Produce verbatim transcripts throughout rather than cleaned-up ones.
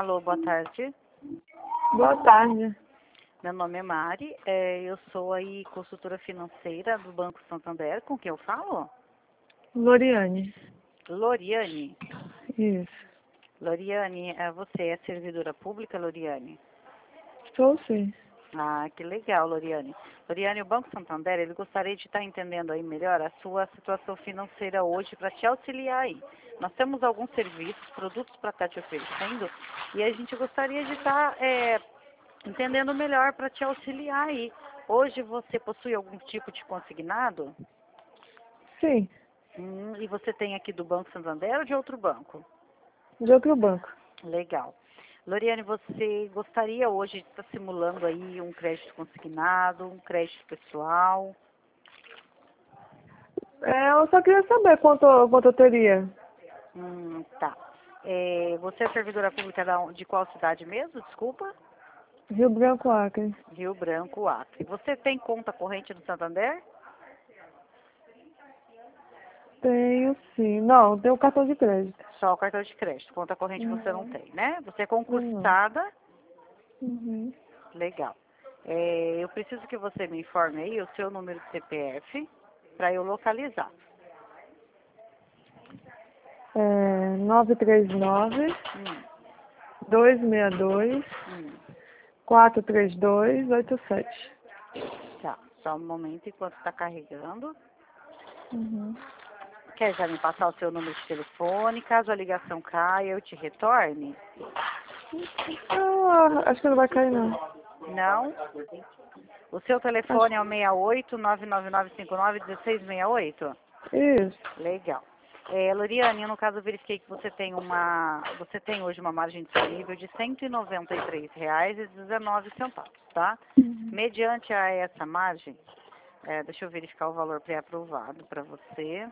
Alô, boa tarde. Boa tarde. Meu nome é Mari, é, eu sou aí consultora financeira do Banco Santander. Com quem eu falo? Loriane. Loriane. Isso. Loriane, é, você é servidora pública, Loriane? Sou sim. Ah, que legal, Loriane. Loriane, o Banco Santander, ele gostaria de estar entendendo aí melhor a sua situação financeira hoje para te auxiliar aí. Nós temos alguns serviços, produtos para estar te oferecendo e a gente gostaria de estar é, entendendo melhor para te auxiliar aí. Hoje você possui algum tipo de consignado? Sim. Hum, e você tem aqui do Banco Santander ou de outro banco? De outro banco. Legal. Loriane, você gostaria hoje de estar simulando aí um crédito consignado, um crédito pessoal? É, eu só queria saber quanto, quanto eu teria. Hum, tá. É, você é servidora pública da, de qual cidade mesmo? Desculpa? Rio Branco, Acre. Rio Branco, Acre. Você tem conta corrente do Santander? Tenho sim. Não, tenho cartão de crédito. Só o cartão de crédito. Conta corrente você não Uhum. tem, né? Você é Não. concursada? Uhum. Legal. É, eu preciso que você me informe aí o seu número de C P F para eu localizar. É nove três nove, Hum, dois seis dois, hum. quatro três dois, oito sete. Tá. Só um momento enquanto está carregando. Uhum. Quer já me passar o seu número de telefone? Caso a ligação caia, eu te retorne? Ah, acho que não vai cair, não. Não? O seu Acho... telefone é o seis oito, nove nove nove cinco nove, um seis seis oito? Isso. Legal. É, Loriane, no caso eu verifiquei que você tem uma, você tem hoje uma margem disponível de cento e noventa e três reais e dezenove centavos, tá? Uhum. Mediante a essa margem, é, deixa eu verificar o valor pré-aprovado para você.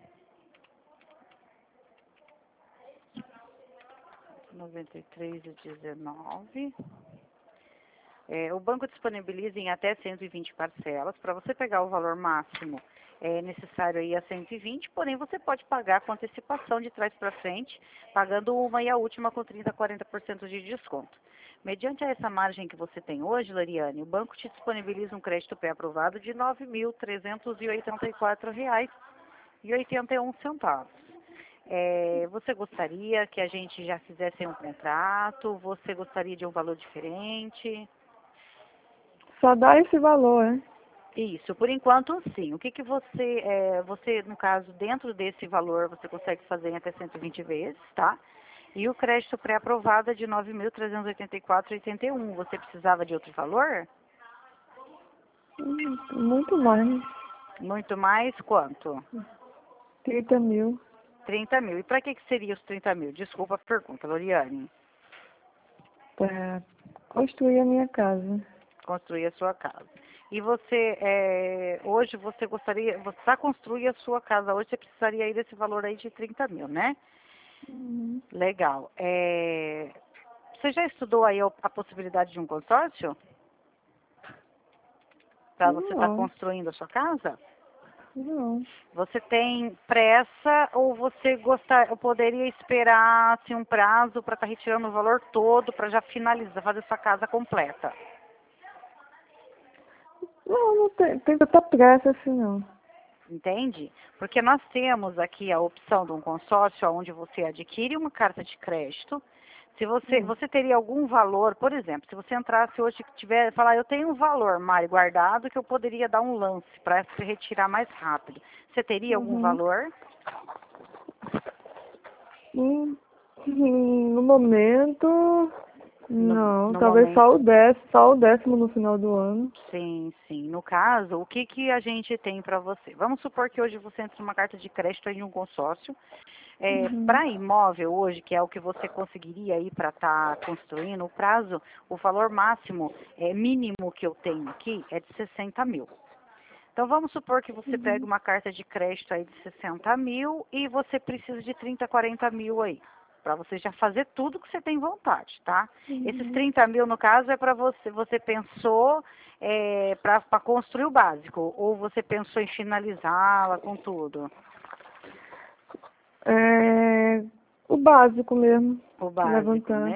noventa e três e dezenove. É, o banco disponibiliza em até cento e vinte parcelas. Para você pegar o valor máximo, é necessário aí a cento e vinte, porém você pode pagar com antecipação de trás para frente, pagando uma e a última com trinta a quarenta por cento de desconto. Mediante essa margem que você tem hoje, Lariane, o banco te disponibiliza um crédito pré-aprovado de nove mil trezentos e oitenta e quatro reais e oitenta e um centavos. É, você gostaria que a gente já fizesse um contrato? Você gostaria de um valor diferente? Só dá esse valor, né? Isso, por enquanto sim. O que que você, é, você, no caso, dentro desse valor, você consegue fazer em até cento e vinte vezes, tá? E o crédito pré-aprovado é de nove mil trezentos e oitenta e quatro reais e oitenta e um. Você precisava de outro valor? Hum, Muito mais, né? Muito mais, quanto? trinta mil. trinta mil. E para que que seria os trinta mil? Desculpa a pergunta, Loriane. Para construir a minha casa. Construir a sua casa. E você, é, hoje você gostaria, você para construir a sua casa hoje, você precisaria aí desse valor aí de trinta mil, né? Uhum. Legal. É, você já estudou aí a a possibilidade de um consórcio? Para você estar Não, construindo a sua casa? não. Você tem pressa ou você gostar, ou poderia esperar assim, um prazo para estar retirando o valor todo para já finalizar, fazer sua casa completa? Não, não tem, tem tanta pressa assim, não. Entende? Porque nós temos aqui a opção de um consórcio onde você adquire uma carta de crédito. Se você, Hum. você teria algum valor, por exemplo, se você entrasse hoje e tiver, falar, eu tenho um valor, Mari, guardado que eu poderia dar um lance para se retirar mais rápido. Você teria algum Uhum. valor? Hum, hum, No momento, No, não. no Talvez momento. só o décimo, só o décimo no final do ano. Sim, sim. No caso, o que, que a gente tem para você? Vamos supor que hoje você entra numa carta de crédito em um consórcio. É, Uhum. para imóvel hoje, que é o que você conseguiria aí para estar construindo, o prazo, o valor máximo, é, mínimo que eu tenho aqui é de sessenta mil. Então vamos supor que você pega Uhum. uma carta de crédito aí de sessenta mil e você precisa de trinta, quarenta mil aí. Para você já fazer tudo que você tem vontade, tá? Esses Uhum. trinta mil, no caso, é para você, você pensou é, para construir o básico, ou você pensou em finalizá-la com tudo? É o básico mesmo. O básico, Levantar. né?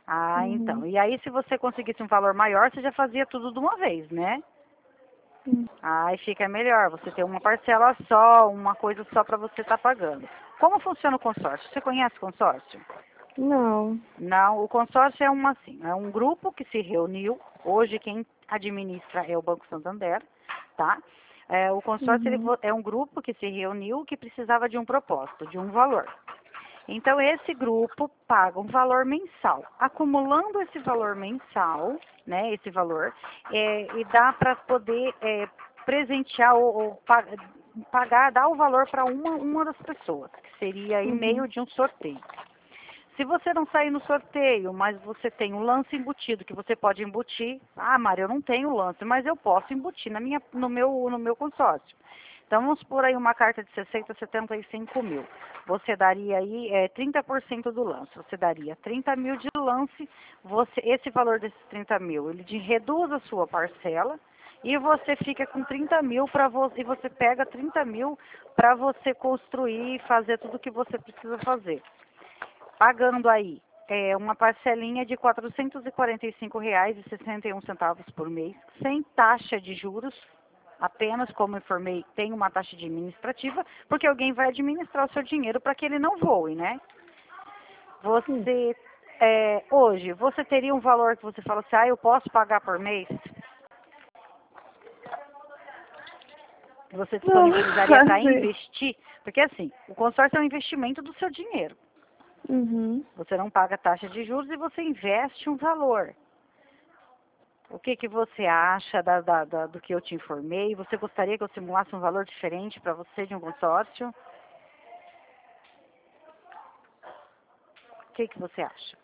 Ah, então. Uhum. E aí, se você conseguisse um valor maior, você já fazia tudo de uma vez, né? Sim. Aí fica melhor, você ter uma parcela só, uma coisa só para você estar pagando. Como funciona o consórcio? Você conhece o consórcio? Não. Não, o consórcio é uma assim, é um grupo que se reuniu. Hoje quem administra é o Banco Santander, tá? É, o consórcio ele Uhum. vo- é um grupo que se reuniu que precisava de um propósito, de um valor. Então esse grupo paga um valor mensal, acumulando esse valor mensal, né? Esse valor é, e dá para poder é, presentear ou, ou pa- pagar, dar o valor para uma uma das pessoas, que seria aí Uhum. meio de um sorteio. Se você não sair no sorteio, mas você tem um lance embutido que você pode embutir, ah, Mário, eu não tenho lance, mas eu posso embutir na minha, no, meu, no meu consórcio. Então vamos por aí uma carta de sessenta, setenta e cinco mil. Você daria aí é, trinta por cento do lance. Você daria trinta mil de lance. Você, esse valor desses trinta mil, ele de- reduz a sua parcela e você fica com trinta mil para você e você pega trinta mil para você construir e fazer tudo o que você precisa fazer pagando aí é, uma parcelinha de quatrocentos e quarenta e cinco reais e sessenta e um centavos por mês, sem taxa de juros, apenas, como informei, tem uma taxa administrativa, porque alguém vai administrar o seu dinheiro para que ele não voe, né? Sim. Você, é, hoje, você teria um valor que você fala assim, ah, eu posso pagar por mês? Você Não, disponibilizaria para assim. investir? Porque assim, o consórcio é um investimento do seu dinheiro. Uhum. Você não paga taxa de juros e você investe um valor. O que, que você acha da, da, da- do que eu te informei? Você gostaria que eu simulasse um valor diferente para você de um consórcio? O que, que você acha?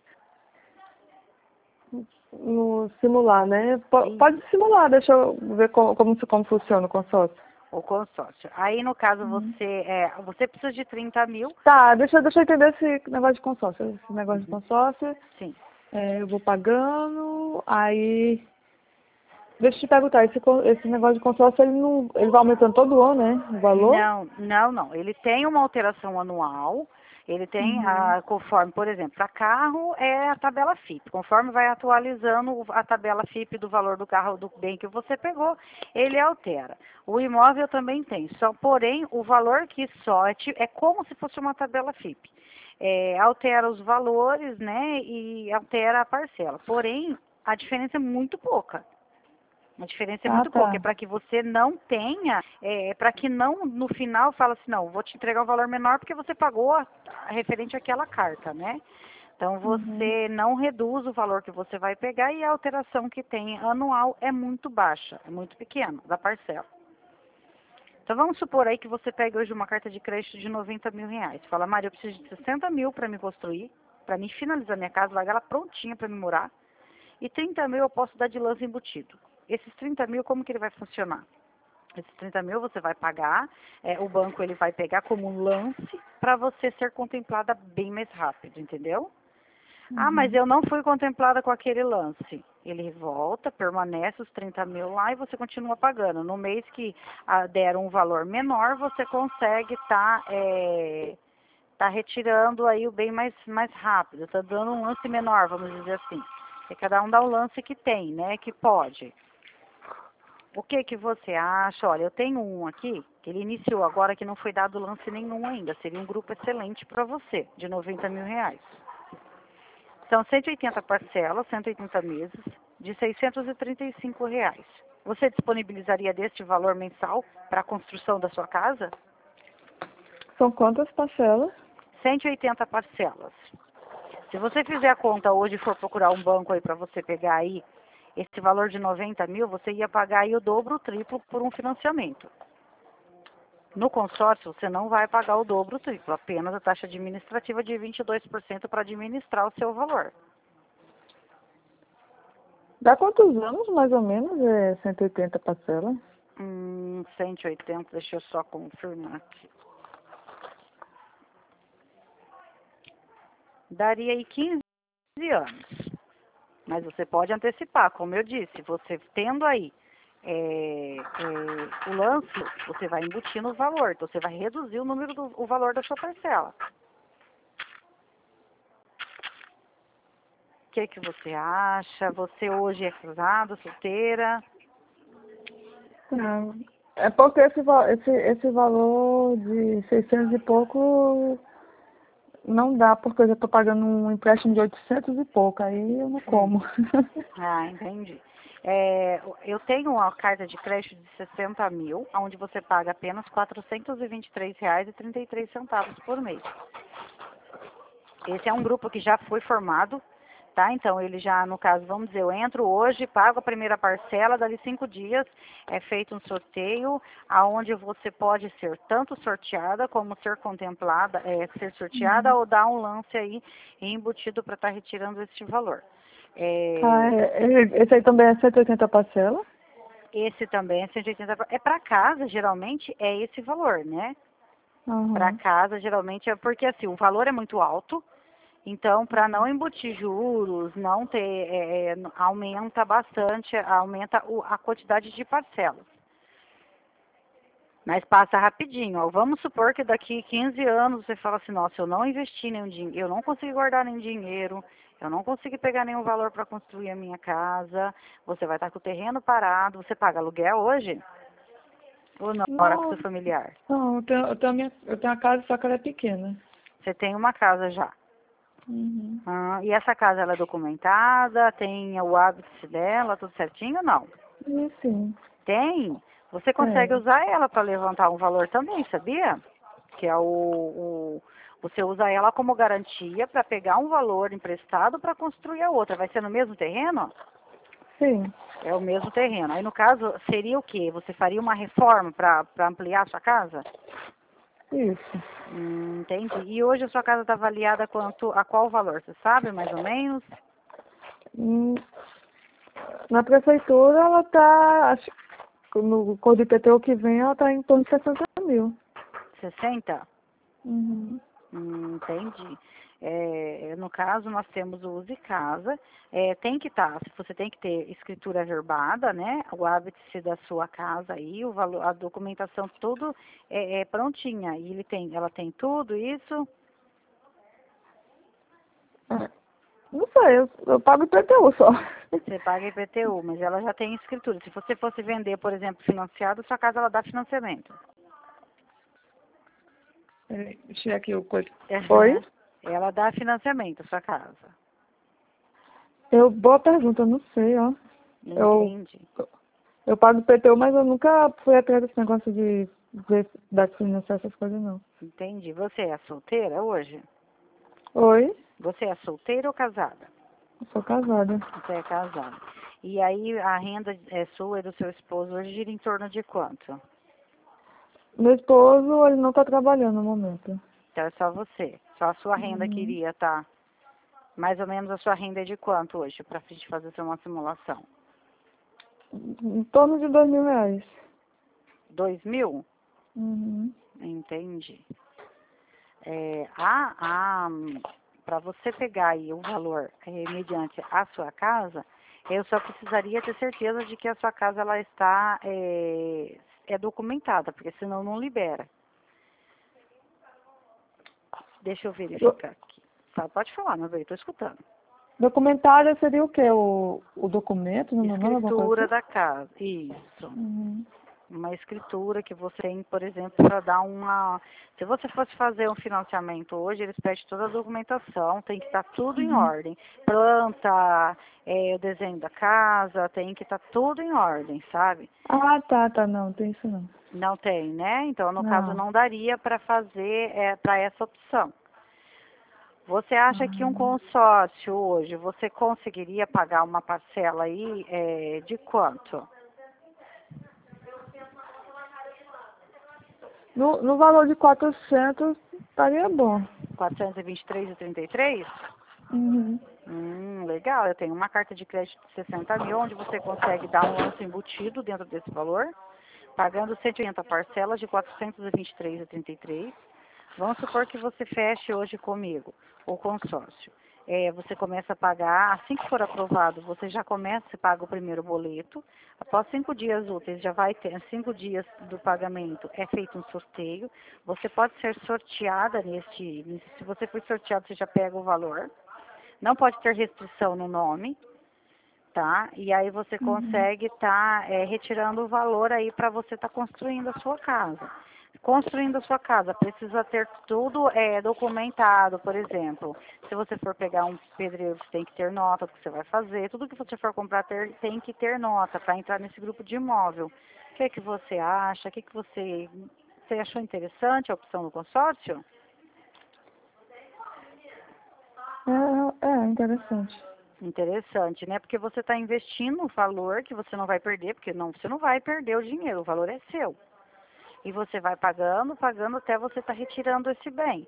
No simular, né? Po- Pode Isso, simular, deixa eu ver como, como, como funciona o consórcio. o consórcio. Aí, no caso, Uhum. você, é, você precisa de trinta mil. Tá, deixa, deixa eu entender esse negócio de consórcio. Esse negócio de Uhum. consórcio, Sim. é, eu vou pagando, aí. Deixa eu te perguntar, esse, con- esse negócio de consórcio, ele não. Ele vai aumentando todo ano, né? O valor? Não, não, não. Ele tem uma alteração anual. Ele tem, Uhum. a, conforme, por exemplo, para carro é a tabela F I P. Conforme vai atualizando o- a tabela F I P do valor do carro do bem que você pegou, ele altera. O imóvel também tem, só porém o valor que sorte é como se fosse uma tabela F I P. É, altera os valores, né, e altera a parcela. Porém, a diferença é muito pouca. A diferença é Ah, muito pouca, é tá. para que você não tenha, é, para que não, no final, fala assim, não, vou te entregar um valor menor porque você pagou a, a referente àquela carta, né? Então, Uhum. você não reduz o valor que você vai pegar e a alteração que tem anual é muito baixa, é muito pequena, da parcela. Então, vamos supor aí que você pega hoje uma carta de crédito de noventa mil reais. Fala, Maria, eu preciso de sessenta mil para me construir, para me finalizar minha casa, largar ela prontinha para me morar. E trinta mil eu posso dar de lance embutido. Esses trinta mil, como que ele vai funcionar? Esses trinta mil você vai pagar, é, o banco ele vai pegar como um lance para você ser contemplada bem mais rápido, entendeu? Ah, mas Uhum. eu não fui contemplada com aquele lance. Ele volta, permanece os trinta mil lá e você continua pagando. No mês que ah, der um valor menor, você consegue estar tá, é, tá retirando aí o bem mais, mais rápido, tá dando um lance menor, vamos dizer assim. E cada um dá o lance que tem, né, que pode. O que que você acha? Olha, eu tenho um aqui, que ele iniciou agora que não foi dado lance nenhum ainda. Seria um grupo excelente para você, de noventa mil reais. São cento e oitenta parcelas, cento e oitenta meses, de seiscentos e trinta e cinco reais. Você disponibilizaria deste valor mensal para a construção da sua casa? São quantas parcelas? cento e oitenta parcelas. Se você fizer a conta hoje e for procurar um banco aí para você pegar aí esse valor de noventa mil, você ia pagar aí o dobro, o triplo por um financiamento. No consórcio, você não vai pagar o dobro, o triplo, apenas a taxa administrativa de vinte e dois por cento para administrar o seu valor. Dá quantos anos, mais ou menos, é cento e oitenta parcelas? Hum, cento e oitenta, deixa eu só confirmar aqui. Daria aí quinze anos. Mas você pode antecipar, como eu disse, você tendo aí é, é, o lance, você vai embutir no valor, então você vai reduzir o número do o valor da sua parcela. O que que você acha? Você hoje é casada, solteira? Não. É porque esse, va- esse, esse valor de seiscentos e pouco não dá, porque eu já estou pagando um empréstimo de oitocentos e pouco, aí eu não Hum. como. Ah, entendi. É, eu tenho uma carta de crédito de sessenta mil, onde você paga apenas quatrocentos e vinte e três reais e trinta e três centavos por mês. Esse é um grupo que já foi formado, tá? Então, ele já, no caso, vamos dizer, eu entro hoje, pago a primeira parcela, dali cinco dias é feito um sorteio, aonde você pode ser tanto sorteada como ser contemplada, é, ser sorteada Uhum. ou dar um lance aí embutido para estar retirando este valor. Ah, É, é, é- esse aí também é cento e oitenta parcela? esse também é cento e oitenta, é para casa, geralmente é esse valor, né? Para Uhum. casa, geralmente é porque assim, o valor é muito alto. Então, para não embutir juros, não ter, é, é, aumenta bastante, aumenta o- a quantidade de parcelas. Mas passa rapidinho, ó. Vamos supor que daqui quinze anos você fala assim, nossa, eu não investi nenhum dinheiro, eu não consegui guardar nenhum dinheiro, eu não consegui pegar nenhum valor para construir a minha casa, você vai estar com o terreno parado, você paga aluguel hoje? Ou não, mora com Não, seu familiar? não, eu tenho, eu tenho, a minha, eu tenho a casa, só que ela é pequena. Você tem uma casa já. Uhum. Ah, e essa casa ela é documentada, tem o hábito dela, tudo certinho ou não? E sim, Tem. Você consegue tem. usar ela para levantar um valor também, sabia? Que é o, o você usa ela como garantia para pegar um valor emprestado para construir a outra. Vai ser no mesmo terreno? Sim, É o mesmo terreno. Aí no caso seria o quê? Você faria uma reforma para para ampliar a sua casa? isso. Hum, entendi. E hoje a sua casa está avaliada quanto a qual valor? Você sabe mais ou menos? Hum, Na prefeitura ela tá, acho que no Código I P T U que vem, ela tá em torno de sessenta mil. sessenta? Uhum. Hum, entendi. É, no caso, nós temos o uso e casa. É, tem que estar, você tem que ter escritura verbada, né? O hábito da sua casa aí, o valor, a documentação, tudo é, é prontinha. E ele tem, ela tem tudo isso. É. Não sei, eu, eu pago I P T U só. Você paga I P T U, mas ela já tem escritura. Se você fosse vender, por exemplo, financiado, sua casa ela dá financiamento. Peraí, deixa eu aqui o coisa. Oi? Aham. Ela dá financiamento, sua casa. Eu, boa pergunta, eu não sei, ó. Eu, Entende? eu pago I P T U, mas eu nunca fui atrás desse negócio de ver da financiar essas coisas, não. Entendi. Você é solteira hoje? Oi? Você é solteira ou casada? Eu sou casada. Você é casada. E aí a renda é sua e do seu esposo hoje gira em torno de quanto? Meu esposo, ele não tá trabalhando no momento. Então é só você. Só a sua renda que Uhum. iria estar. Mais ou menos a sua renda é de quanto hoje? Para a gente fazer uma simulação. Em torno de dois mil reais. Dois mil? Uhum. Entendi. É, a, a, para você pegar aí o valor é, mediante a sua casa, eu só precisaria ter certeza de que a sua casa ela está é, é documentada, porque senão não libera. Deixa eu Do- verificar aqui. Tá, pode falar, meu bem, estou escutando. Documentário seria o quê? O, o documento no meu nome, alguma coisa Escritura assim? da casa, isso. Uhum. Uma escritura que você tem, por exemplo, para dar uma... Se você fosse fazer um financiamento hoje, eles pedem toda a documentação, tem que estar tudo em Uhum. ordem. Planta, é, o desenho da casa, tem que estar tudo em ordem, sabe? Ah, tá, tá, não, tem isso não. Não tem, né? Então, no caso, Não. não daria para fazer, é, para essa opção. Você acha que um Ah. consórcio hoje, você conseguiria pagar uma parcela aí é, de quanto? No, no valor de quatrocentos, estaria bom. quatrocentos e vinte e três reais e trinta e três? Uhum. Hum, legal. Eu tenho uma carta de crédito de sessenta mil, onde você consegue dar um lance embutido dentro desse valor, pagando cento e oitenta parcelas de quatrocentos e vinte e três reais e trinta e três. Vamos supor que você feche hoje comigo o consórcio. É, você começa a pagar, assim que for aprovado, você já começa, você paga o primeiro boleto. Após cinco dias úteis, já vai ter, cinco dias do pagamento, é feito um sorteio. Você pode ser sorteada neste, se você for sorteado, você já pega o valor. Não pode ter restrição no nome, tá? E aí você Uhum. consegue estar tá, é, retirando o valor aí para você estar tá construindo a sua casa. Construindo a sua casa, precisa ter tudo é, documentado, por exemplo. Se você for pegar um pedreiro, você tem que ter nota do que você vai fazer. Tudo que você for comprar ter, tem que ter nota para entrar nesse grupo de imóvel. O que é que você acha? O que, é que você, você achou interessante a opção do consórcio? É, é interessante. Interessante, né? Porque você está investindo um valor que você não vai perder, porque não, você não vai perder o dinheiro, o valor é seu. E você vai pagando, pagando até você estar tá retirando esse bem.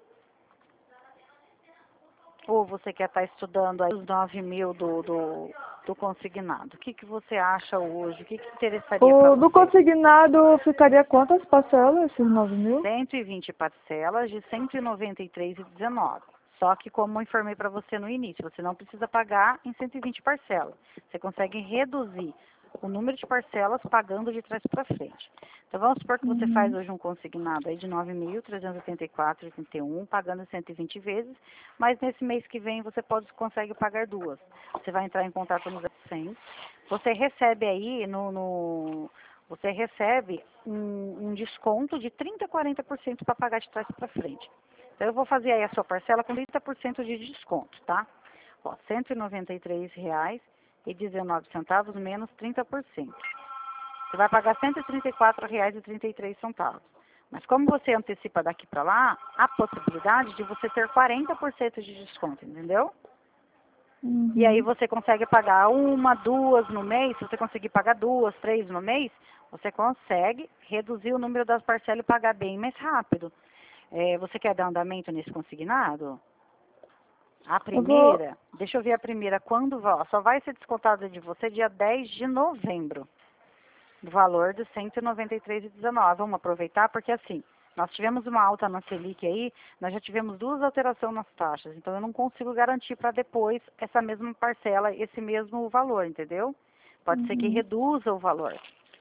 Ou você quer estar tá estudando aí os nove mil do, do, do consignado. O que, que você acha hoje? O que, que interessaria para O você? do consignado ficaria quantas parcelas, esses nove mil? cento e vinte parcelas de cento e noventa e três reais e dezenove centavos. Só que, como eu informei para você no início, você não precisa pagar em cento e vinte parcelas. Você consegue reduzir o número de parcelas pagando de trás para frente. Então, vamos supor que você faz Uhum. hoje um consignado aí de nove mil trezentos e oitenta e quatro reais e oitenta e um centavos, pagando cento e vinte vezes, mas nesse mês que vem você pode, consegue pagar duas. Você vai entrar em contato no zero cem. Você recebe aí no... no você recebe um, um desconto de trinta a quarenta por cento para pagar de trás para frente. Então, eu vou fazer aí a sua parcela com trinta por cento de desconto, tá? Ó, cento e noventa e três reais e dezenove centavos menos trinta por cento. Você vai pagar cento e trinta e quatro reais e trinta e três centavos. Mas como você antecipa daqui para lá, há possibilidade de você ter quarenta por cento de desconto, entendeu? Uhum. E aí você consegue pagar uma, duas no mês. Se você conseguir pagar duas, três no mês, você consegue reduzir o número das parcelas e pagar bem mais rápido. É, você quer dar andamento nesse consignado? A Eu vou... primeira, deixa eu ver a primeira, quando vai, só vai ser descontada de você dia dez de novembro, do valor de cento e noventa e três reais e dezenove centavos. Vamos aproveitar, porque assim, nós tivemos uma alta na Selic aí, nós já tivemos duas alterações nas taxas, então eu não consigo garantir para depois essa mesma parcela, esse mesmo valor, entendeu? Pode ser que Uhum. reduza o valor.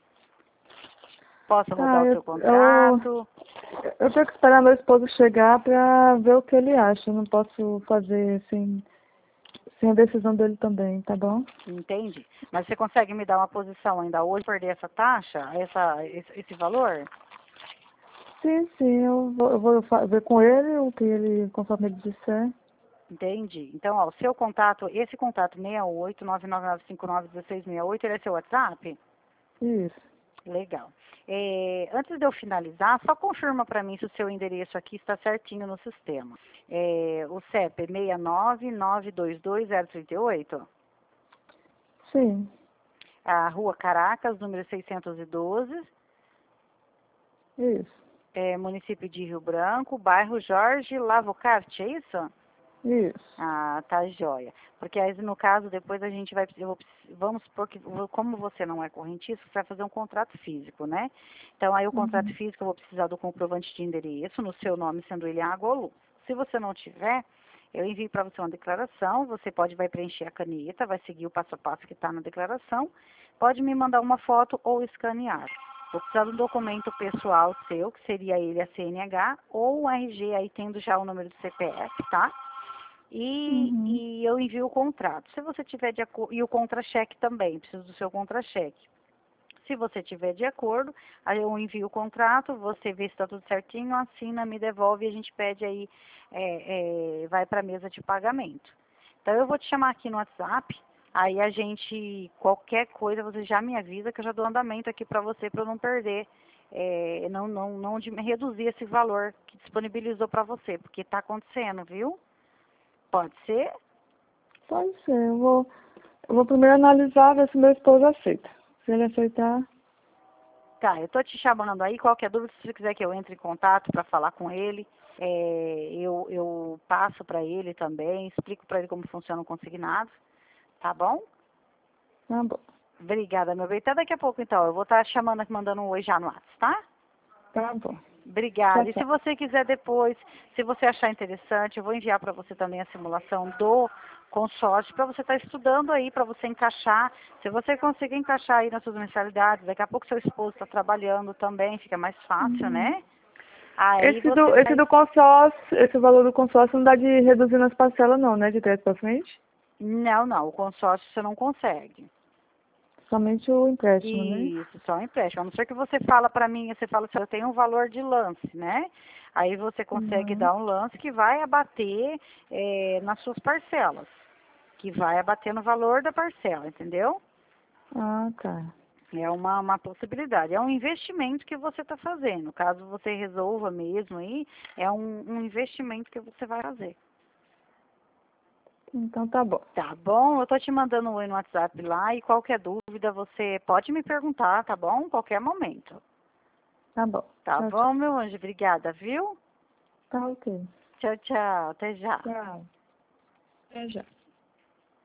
Posso Tá, mudar o eu, seu eu, contrato? eu tenho que esperar meu esposo chegar pra ver o que ele acha. Eu não posso fazer sem, sem a decisão dele também, tá bom? Entende? Mas você consegue me dar uma posição ainda hoje, perder essa taxa, essa, esse, esse valor? Sim, sim, eu vou, eu vou fa- ver com ele o que ele, conforme ele disser. Entende? Então, ó, o seu contato, esse contato seis oito, nove nove nove cinco nove um seis seis oito, ele é seu WhatsApp? Isso, Legal. É, antes de eu finalizar, só confirma para mim se o seu endereço aqui está certinho no sistema. É, o C E P é seis nove nove dois dois zero três oito? sim, A Rua Caracas, número seiscentos e doze, isso, é, município de Rio Branco, bairro Jorge Lavocarte, é isso? isso. Ah, tá joia. Porque aí, no caso, depois a gente vai, eu vou precis- vamos supor que, como você não é correntista, você vai fazer um contrato físico, né? Então, aí o contrato Uhum. físico eu vou precisar do comprovante de endereço, no seu nome, sendo ele água ou luz. Se você não tiver, eu envio para você uma declaração, você pode, vai preencher a caneta, vai seguir o passo a passo que está na declaração, pode me mandar uma foto ou escanear. Vou precisar de um documento pessoal seu, que seria ele a C N H, ou o R G, aí tendo já o número do C P F, tá? E, Uhum. e eu envio o contrato. Se você tiver de acordo, e o contra-cheque também, preciso do seu contra-cheque. Se você tiver de acordo, aí eu envio o contrato, você vê se está tudo certinho, assina, me devolve e a gente pede aí, é, é, vai para a mesa de pagamento. Então eu vou te chamar aqui no WhatsApp, aí a gente, qualquer coisa, você já me avisa que eu já dou andamento aqui para você, para eu não perder, é, não, não, não de- reduzir esse valor que disponibilizou para você, porque está acontecendo, viu? Pode ser? Pode ser, eu vou, eu vou primeiro analisar, ver se meu esposo aceita. Se ele aceitar, Tá, eu tô te chamando aí, qualquer dúvida, se você quiser que eu entre em contato para falar com ele, é, eu, eu passo para ele também, explico para ele como funciona o consignado, tá bom? tá bom. Obrigada, meu bem. Até daqui a pouco, então. Eu vou estar chamando aqui, mandando um oi já no WhatsApp, tá? Tá bom. Tchau, Obrigada. E se tchau. você quiser depois, se você achar interessante, eu vou enviar para você também a simulação do consórcio para você estar estudando aí, para você encaixar. Se você conseguir encaixar aí nas suas mensalidades, daqui a pouco seu esposo está trabalhando também, fica mais fácil, Uhum. né? Aí Esse você do, vai... esse do consórcio, esse valor do consórcio não dá de reduzir nas parcelas não, né? De trás para frente? Não, não, o consórcio você não consegue. Somente o empréstimo, né? Isso, só empréstimo. A não ser que você fala para mim, você fala assim, eu tenho um valor de lance, né? Aí você consegue Uhum. dar um lance que vai abater é, nas suas parcelas. Que vai abater no valor da parcela, entendeu? Ah, tá. É uma, uma possibilidade. É um investimento que você está fazendo. Caso você resolva mesmo aí, é um, um investimento que você vai fazer. Então tá bom. Tá bom? Eu tô te mandando um oi no WhatsApp lá e qualquer dúvida você pode me perguntar, tá bom? Qualquer momento. Tá bom. Tá Tchau, tchau. bom, meu anjo? Obrigada, viu? Tá ok. Tchau, tchau. Até já. Tchau. Até já.